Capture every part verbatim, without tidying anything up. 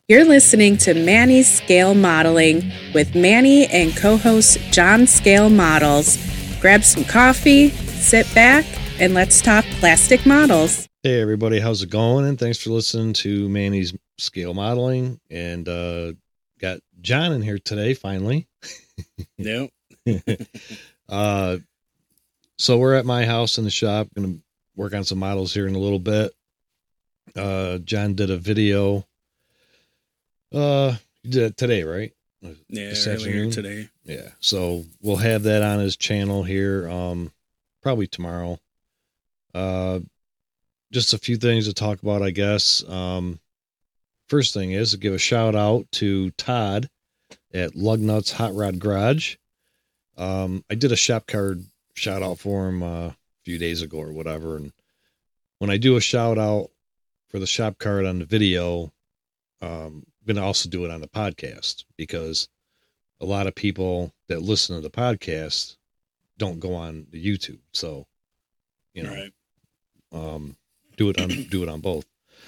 You're listening to Manny's Scale Modeling with Manny and co-host John Scale Models. Grab some coffee, sit back, and let's talk plastic models. Hey everybody, how's it going? And thanks for listening to Manny's Scale Modeling. And uh got John in here today, finally. Yep. uh so we're at my house in the shop, gonna work on some models here in a little bit. Uh John did a video. Uh you did it today, right? Yeah, This earlier afternoon? today. Yeah. So we'll have that on his channel here, um, probably tomorrow. Uh just a few things to talk about, I guess. Um first thing is to give a shout out to Todd at Lugnuts Hot Rod Garage. Um, I did a shop card shout out for him uh, a few days ago or whatever. And when I do a shout out for the shop card on the video, um, I'm going to also do it on the podcast, because a lot of people that listen to the podcast don't go on the YouTube. So, you know, Right. um, do it on, do it on both.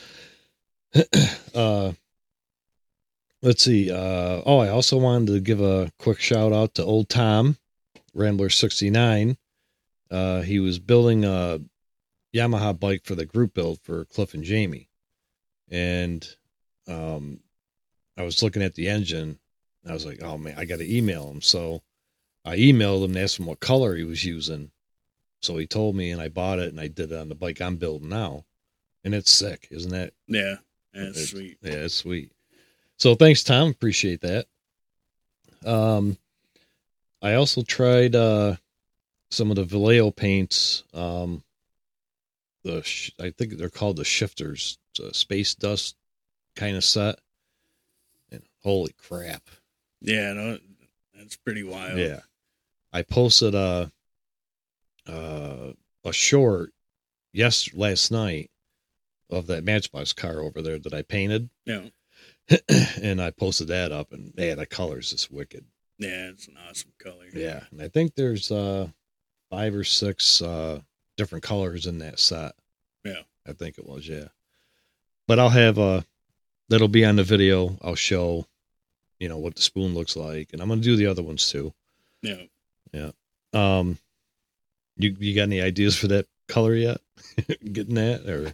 uh, Let's see. Uh, oh, I also wanted to give a quick shout out to old Tom, Rambler sixty-nine. Uh, he was building a Yamaha bike for the group build for Cliff and Jamie. And um, I was looking at the engine. And I was like, oh, man, I got to email him. So I emailed him and asked him what color he was using. So he told me, and I bought it, and I did it on the bike I'm building now. And it's sick, isn't that? Yeah, that's It's- sweet. Yeah, it's sweet. So thanks, Tom. Appreciate that. Um, I also tried uh, some of the Vallejo paints. Um, the sh- I think they're called the Shifters. It's a space dust kind of set. And holy crap! Yeah, no, that's pretty wild. Yeah, I posted a uh, a short yes last night of that Matchbox car over there that I painted. Yeah. And I posted that up, and man, the color's just wicked. Yeah, it's an awesome color. Yeah, and I think there's uh five or six uh different colors in that set. Yeah. I think it was, yeah. But I'll have uh that'll be on the video. I'll show, you know, what the spoon looks like, and I'm gonna do the other ones too. Yeah. Yeah. Um you you got any ideas for that color yet? Getting that or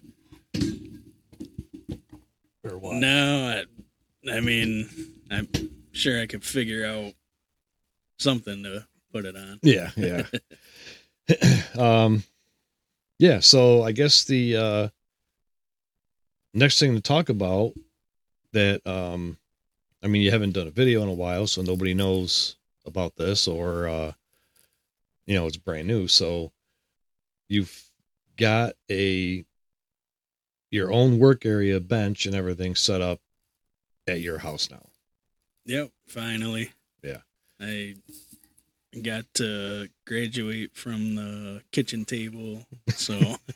or what? No, I, I mean, I'm sure I could figure out something to put it on. Yeah, yeah. um, yeah, so I guess the uh, next thing to talk about that, um, I mean, you haven't done a video in a while, so nobody knows about this, or, uh, you know, it's brand new. So you've got a, your own work area, bench and everything set up at your house now. Yep, finally. Yeah. I got to graduate from the kitchen table, so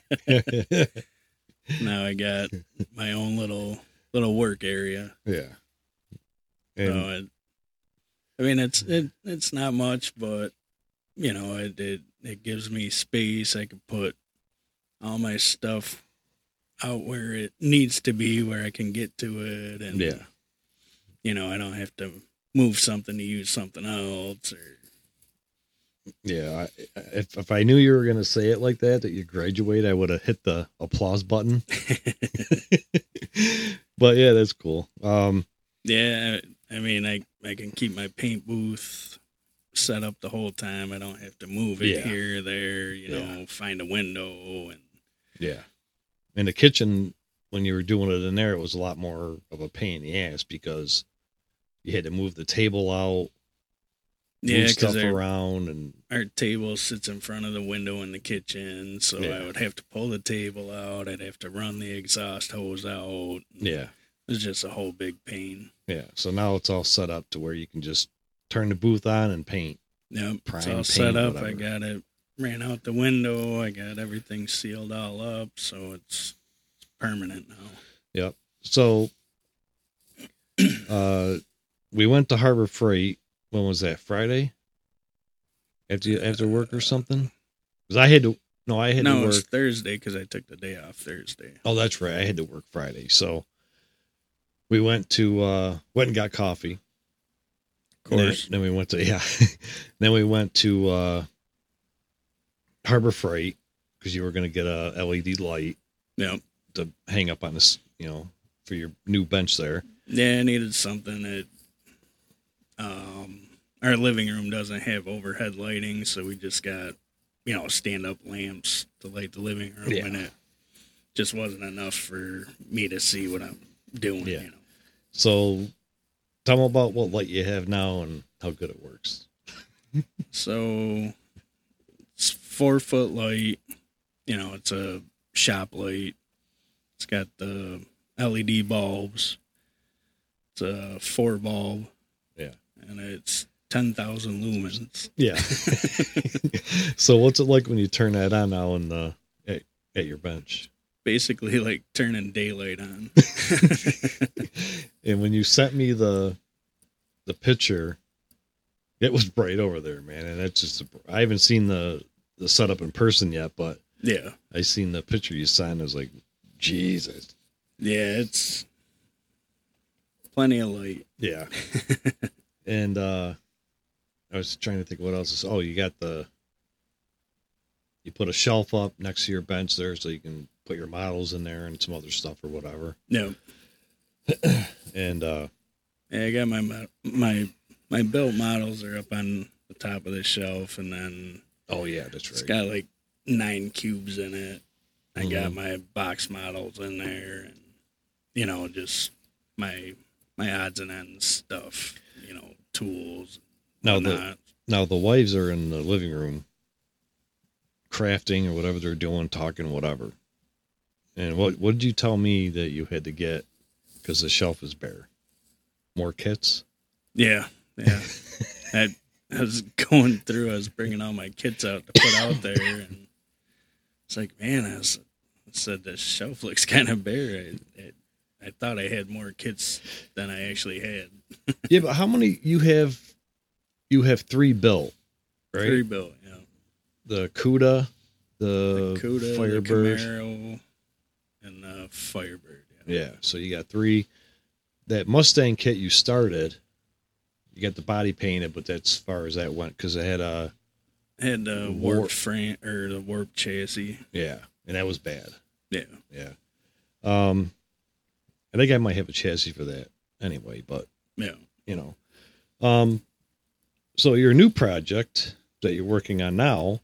now I got my own little little work area. Yeah. So And it, I mean, it's it it's not much, but you know, it it it gives me space. I can put all my stuff out where it needs to be, where I can get to it, and yeah. you know, I don't have to move something to use something else. Or Yeah, I, if if I knew you were going to say it like that, that you graduate, I would have hit the applause button. But yeah, that's cool. Um, yeah, I mean, I I can keep my paint booth set up the whole time. I don't have to move it Yeah. here or there. You Yeah. know, find a window and yeah. In the kitchen, when you were doing it in there, it was a lot more of a pain in the ass because you had to move the table out, yeah, move because stuff around, and our table sits in front of the window in the kitchen, so Yeah. I would have to pull the table out. I'd have to run the exhaust hose out. yeah, It was just a whole big pain. yeah. So now it's all set up to where you can just turn the booth on and paint. Yep, Prime it's all paint, set up. whatever. I got it ran out the window. I got everything sealed all up, so it's, it's permanent now. Yep. So, uh, we went to Harbor Freight. When was that? Friday? After after work or something? Because I had to. No, I had no, to it work. was Thursday because I took the day off Thursday. Oh, that's right. I had to work Friday. So we went to uh, went and got coffee. Of course. Then, then we went to yeah. Then we went to uh, Harbor Freight because you were going to get a L E D light. Yep. To hang up on this, you know, for your new bench there. Yeah, I needed something that um, our living room doesn't have overhead lighting, so we just got, you know, stand-up lamps to light the living room, yeah. and it just wasn't enough for me to see what I'm doing, yeah. you know. So tell them about what light you have now and how good it works. So it's four-foot light. You know, it's a shop light. It's got the L E D bulbs. It's a four bulb. Yeah. And it's ten thousand lumens. Yeah. So what's it like when you turn that on now in the, at, at your bench? Basically like turning daylight on. And when you sent me the the picture, it was bright over there, man. And it's just, I haven't seen the, the setup in person yet, but yeah. I seen the picture you signed. I was like, Jesus. Yeah, it's plenty of light. Yeah. And uh I was trying to think what else is, oh, you got the, you put a shelf up next to your bench there so you can put your models in there and some other stuff or whatever. No. And uh yeah, I got my mo- my my built models are up on the top of the shelf, and then oh yeah, that's right. It's got like nine cubes in it. I Mm-hmm. got my box models in there, and you know, just my my odds and ends stuff, you know, tools. Now whatnot. the now the wives are in the living room crafting or whatever they're doing, talking, whatever. And what what did you tell me that you had to get because the shelf is bare? More kits? Yeah, yeah. I, I was going through. I was bringing all my kits out to put out there, and it's like, man, I, was, I said the shelf looks kind of bare. I, I, I thought I had more kits than I actually had. Yeah, but how many you have? You have three built, right? Three built, yeah. The Cuda, the, The Cuda, Firebird, the Camaro, and the Firebird. Yeah. yeah. So you got three. That Mustang kit you started, you got the body painted, but that's as far as that went because it had a had the Warp. warped frame or the warped chassis. yeah, and that was bad. Yeah, Yeah. Um, I think I might have a chassis for that anyway, but yeah. you know, um, so your new project that you're working on now,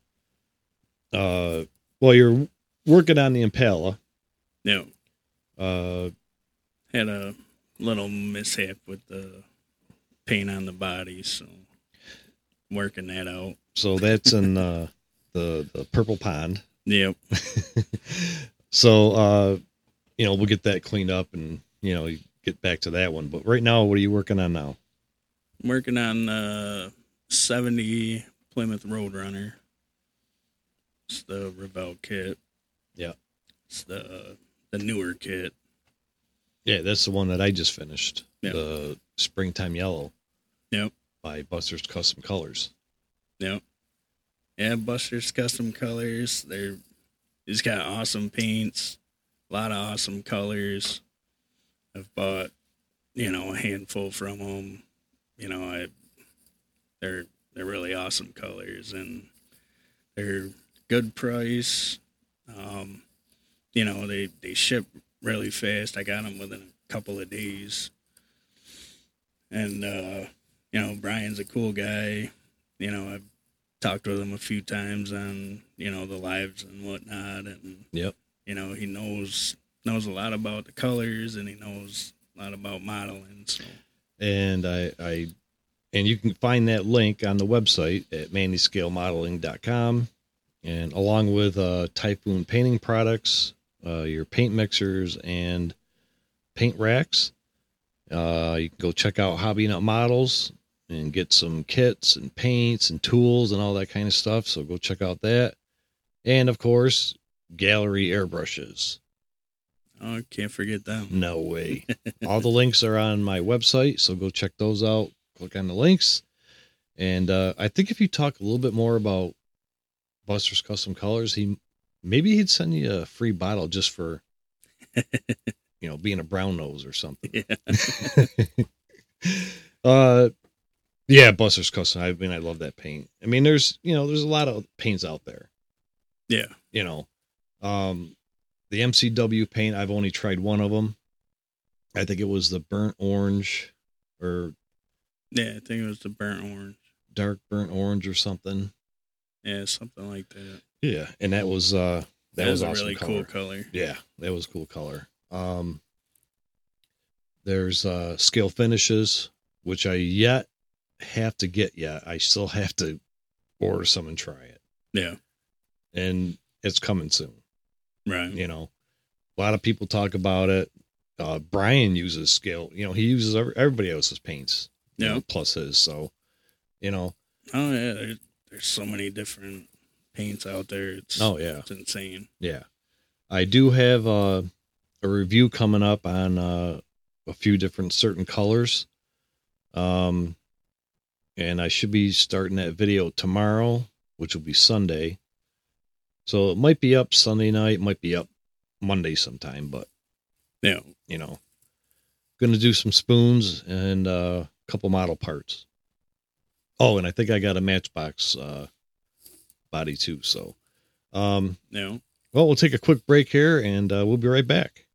uh, well, you're working on the Impala. Yeah. Uh, Had a little mishap with the paint on the body, so working that out. so that's in uh, the the Purple Pond. Yep. So, uh, you know, we'll get that cleaned up and, you know, get back to that one. But right now, what are you working on now? I'm working on uh seventy Plymouth Roadrunner. It's the Revell kit. Yeah. It's the the newer kit. Yeah, that's the one that I just finished. Yeah. The Springtime Yellow. Yep. By Buster's Custom Colors. Yep. Yeah, Buster's Custom Colors. They're he's got awesome paints, a lot of awesome colors. I've bought, you know, a handful from them. You know, I they're they're really awesome colors, and they're good price. Um, you know, they they ship really fast. I got them within a couple of days, and uh, you know, Brian's a cool guy. You know, I've talked with him a few times on, you know, the lives and whatnot, and Yep. you know, he knows knows a lot about the colors, and he knows a lot about modeling. So, And I, I, and you can find that link on the website at manny scale modeling dot com, and along with uh, Typhoon painting products, uh, your paint mixers and paint racks. Uh, you can go check out Hobby Nut Models and get some kits and paints and tools and all that kind of stuff. So go check out that. And of course, Gallery airbrushes. oh, can't forget them. No way. All the links are on my website, so go check those out. Click on the links. And uh, I think if you talk a little bit more about Buster's Custom Colors, he maybe he'd send you a free bottle just for you know, being a brown nose or something. Yeah. uh, yeah, Buster's Custom. I mean, I love that paint. I mean, there's, you know, there's a lot of paints out there. Yeah. You know, um, the M C W paint, I've only tried one of them. I think it was the burnt orange or Yeah, I think it was the burnt orange. Dark burnt orange or something. Yeah, something like that. Yeah, and that was uh that, That was, was a awesome really color. cool color. Yeah, that was cool color. Um there's uh scale finishes, which I yet have to get yet. I still have to order some and try it. Yeah. And it's coming soon. Right. You know, a lot of people talk about it. Uh, Brian uses scale. You know, he uses every, everybody else's paints. You Yeah. know, plus his. So, you know. Oh yeah, there's, there's so many different paints out there. It's Oh yeah, it's insane. yeah. I do have uh, a review coming up on uh, a few different certain colors. Um, and I should be starting that video tomorrow, which will be Sunday. So it might be up Sunday night, might be up Monday sometime, but Yeah. you know, going to do some spoons and uh, a couple model parts. Oh, and I think I got a Matchbox uh, body too. So, um, Yeah. well, we'll take a quick break here and uh, we'll be right back.